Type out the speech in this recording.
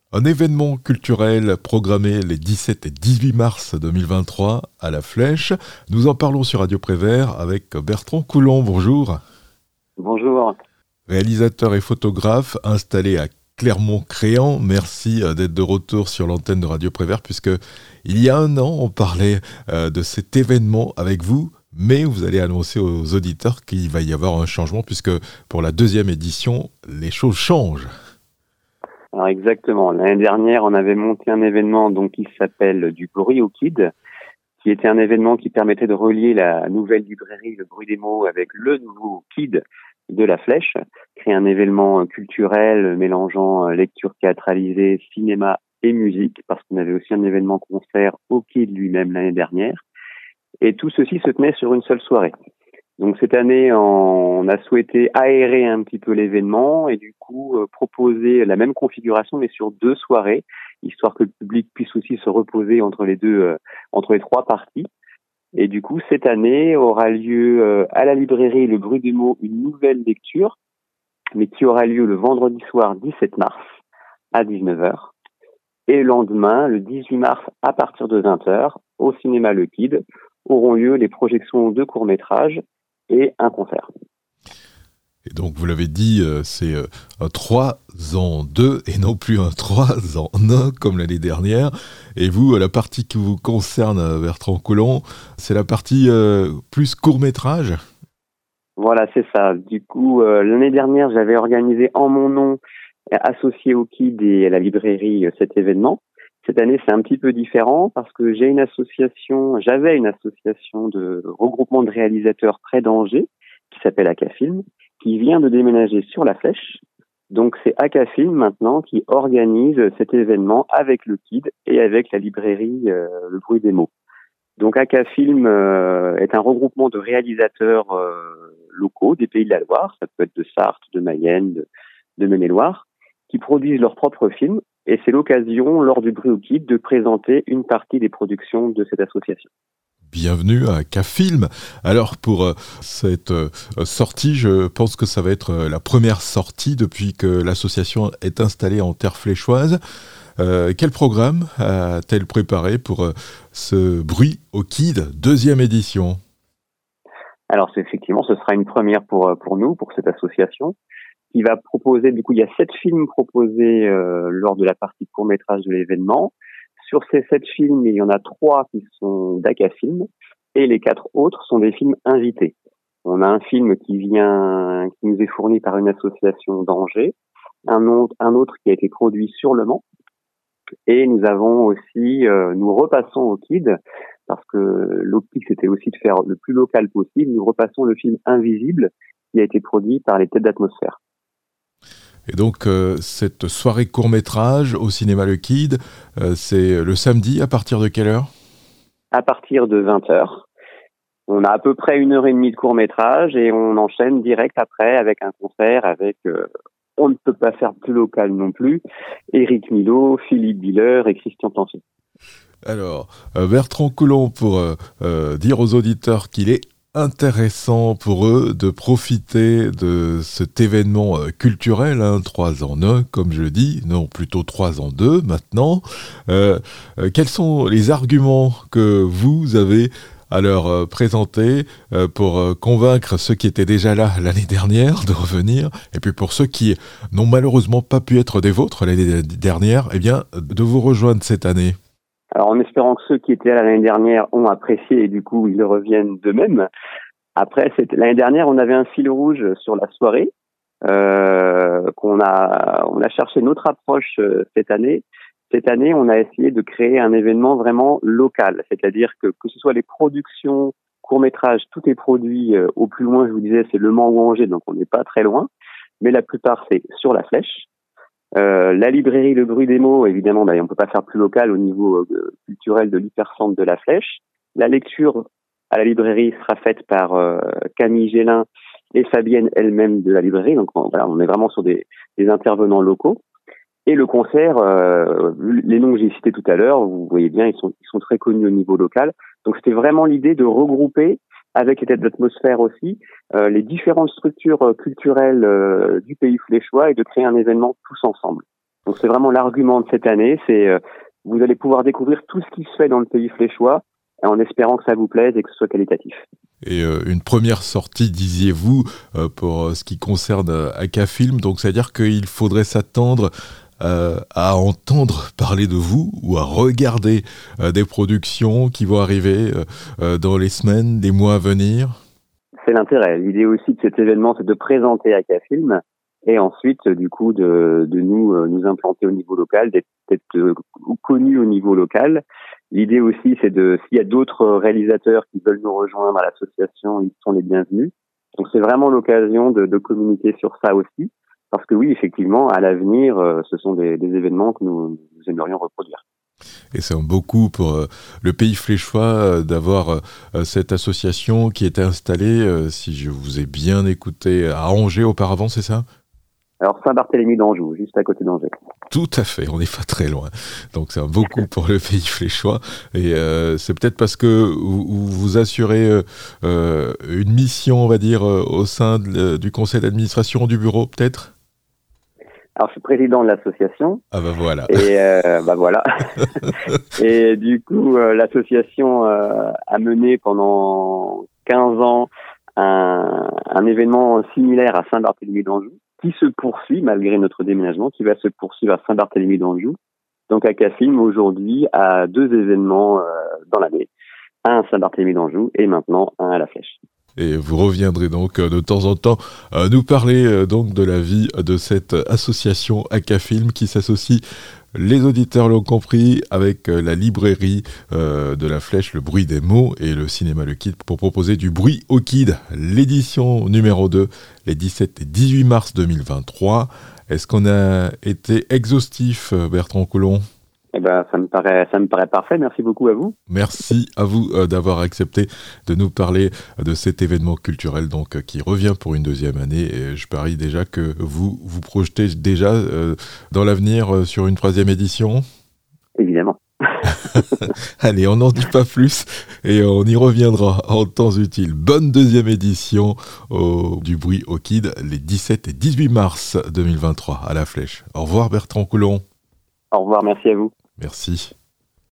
Un événement culturel programmé les 17 et 18 mars 2023 à La Flèche. Nous en parlons sur Radio Prévert avec Bertrand Coulon. Bonjour. Bonjour. Réalisateur et photographe installé à Clermont-Créant. Merci d'être de retour sur l'antenne de Radio Prévert puisque il y a un an, on parlait de cet événement avec vous. Mais vous allez annoncer aux auditeurs qu'il va y avoir un changement puisque pour la deuxième édition, les choses changent. Alors exactement. L'année dernière, on avait monté un événement qui s'appelle Du bruit au Kid, qui était un événement qui permettait de relier la nouvelle librairie Le Bruit des mots avec le nouveau Kid de La Flèche, créer un événement culturel mélangeant lecture théâtralisée, cinéma et musique, parce qu'on avait aussi un événement concert au Kid lui-même l'année dernière. Et tout ceci se tenait sur une seule soirée. Donc cette année, on a souhaité aérer un petit peu l'événement et du coup proposer la même configuration mais sur 2 soirées, histoire que le public puisse aussi se reposer entre les trois parties. Et du coup, cette année aura lieu à la librairie Le Bruit des mots une nouvelle lecture, mais qui aura lieu le vendredi soir 17 mars à 19h. Et le lendemain, le 18 mars à partir de 20h, au cinéma Le Kid, auront lieu les projections de courts-métrages et un concert. Et donc, vous l'avez dit, c'est un 3 ans 2 et non plus un 3 ans 1 comme l'année dernière. Et vous, la partie qui vous concerne, Bertrand Coulon, c'est la partie plus court-métrage ? Voilà, c'est ça. Du coup, l'année dernière, j'avais organisé en mon nom, associé au KID et à la librairie, cet événement. Cette année, c'est un petit peu différent parce que j'avais une association de regroupement de réalisateurs près d'Angers, qui s'appelle Acafilm, qui vient de déménager sur La Flèche. Donc, c'est Acafilm maintenant qui organise cet événement avec le KID et avec la librairie Le Bruit des mots. Donc, Acafilm est un regroupement de réalisateurs locaux des Pays de la Loire, ça peut être de Sarthe, de Mayenne, de Maine-et-Loire, qui produisent leurs propres films. Et c'est l'occasion, lors du Bruit au Kid, de présenter une partie des productions de cette association. Bienvenue à Acafilm. Alors pour cette sortie, je pense que ça va être la première sortie depuis que l'association est installée en terre fléchoise. Quel programme a-t-elle préparé pour ce Bruit au Kid, deuxième édition ? Alors effectivement, ce sera une première pour nous, pour cette association, qui va proposer, du coup, il y a 7 films proposés lors de la partie court-métrage de l'événement. Sur ces 7 films, il y en a 3 qui sont d'Acafilm et les 4 autres sont des films invités. On a un film qui nous est fourni par une association d'Angers, un autre qui a été produit sur Le Mans, et nous avons aussi, nous repassons au KID, parce que l'optique c'était aussi de faire le plus local possible, nous repassons le film Invisible qui a été produit par les Têtes d'Atmosphère. Et donc, cette soirée court-métrage au cinéma Le Kid, c'est le samedi à partir de quelle heure ? À partir de 20h. On a à peu près 1h30 de court-métrage et on enchaîne direct après avec un concert avec, on ne peut pas faire plus local non plus, Éric Milot, Philippe Biller et Christian Tanfi. Alors, Bertrand Coulon, pour dire aux auditeurs qu'il est intéressant pour eux de profiter de cet événement culturel, 3 ans 1, comme je dis, non, plutôt 3 ans 2 maintenant. Quels sont les arguments que vous avez à leur présenter pour convaincre ceux qui étaient déjà là l'année dernière de revenir, et puis pour ceux qui n'ont malheureusement pas pu être des vôtres l'année dernière, eh bien, de vous rejoindre cette année ? Alors, en espérant que ceux qui étaient là l'année dernière ont apprécié et du coup, ils reviennent d'eux-mêmes. Après, l'année dernière, on avait un fil rouge sur la soirée, on a cherché notre approche cette année. Cette année, on a essayé de créer un événement vraiment local, c'est-à-dire que ce soit les productions, courts-métrages, tout est produit au plus loin, je vous disais, c'est Le Mans ou Angers, donc on n'est pas très loin, mais la plupart, c'est sur La Flèche. La librairie Le Bruit des mots, évidemment, on ne peut pas faire plus local au niveau culturel de l'hypercentre de La Flèche. La lecture à la librairie sera faite par Camille Gélin et Fabienne elle-même de la librairie. Donc on est vraiment sur des intervenants locaux. Et le concert, les noms que j'ai cités tout à l'heure, vous voyez bien, ils sont très connus au niveau local. Donc c'était vraiment l'idée de regrouper, avec les Têtes d'Atmosphère aussi, les différentes structures culturelles du pays fléchois et de créer un événement tous ensemble. Donc c'est vraiment l'argument de cette année, c'est vous allez pouvoir découvrir tout ce qui se fait dans le pays fléchois, en espérant que ça vous plaise et que ce soit qualitatif. Et une première sortie, disiez-vous, pour ce qui concerne Acafilm, donc c'est-à-dire qu'il faudrait s'attendre à entendre parler de vous ou à regarder des productions qui vont arriver dans les semaines, les mois à venir? C'est l'intérêt. L'idée aussi de cet événement, c'est de présenter Acafilm et ensuite, du coup, de nous implanter au niveau local, d'être connus au niveau local. L'idée aussi, c'est s'il y a d'autres réalisateurs qui veulent nous rejoindre à l'association, ils sont les bienvenus. Donc c'est vraiment l'occasion de communiquer sur ça aussi. Parce que oui, effectivement, à l'avenir, ce sont des événements que nous aimerions reproduire. Et c'est un beau coup pour le pays fléchois d'avoir cette association qui était installée, si je vous ai bien écouté, à Angers auparavant, c'est ça ? Alors Saint-Barthélemy d'Anjou, juste à côté d'Angers. Tout à fait, on n'est pas très loin. Donc c'est un beau coup pour le pays fléchois. Et c'est peut-être parce que vous assurez une mission, on va dire, au sein du conseil d'administration du bureau, peut-être ? Alors, je suis président de l'association. Ah bah voilà. Et voilà. Et du coup, l'association a mené pendant 15 ans un événement similaire à Saint-Barthélemy d'Anjou, qui se poursuit malgré notre déménagement, qui va se poursuivre à Saint-Barthélemy d'Anjou. Donc, Acafilm aujourd'hui a 2 événements dans l'année, un à Saint-Barthélemy d'Anjou et maintenant un à La Flèche. Et vous reviendrez donc de temps en temps nous parler donc de la vie de cette association Acafilm qui s'associe, les auditeurs l'ont compris, avec la librairie de La Flèche, Le Bruit des mots, et le cinéma Le Kid pour proposer du bruit au kid. L'édition numéro 2, les 17 et 18 mars 2023. Est-ce qu'on a été exhaustif, Bertrand Coulon ? Eh ben, ça me paraît parfait. Merci beaucoup à vous. Merci à vous d'avoir accepté de nous parler de cet événement culturel donc qui revient pour une 2e année. Et je parie déjà que vous vous projetez déjà dans l'avenir sur une 3e édition. Évidemment. Allez, on n'en dit pas plus et on y reviendra en temps utile. Bonne 2e édition du Bruit au Kid, les 17 et 18 mars 2023 à La Flèche. Au revoir Bertrand Coulon. Au revoir, merci à vous. Merci.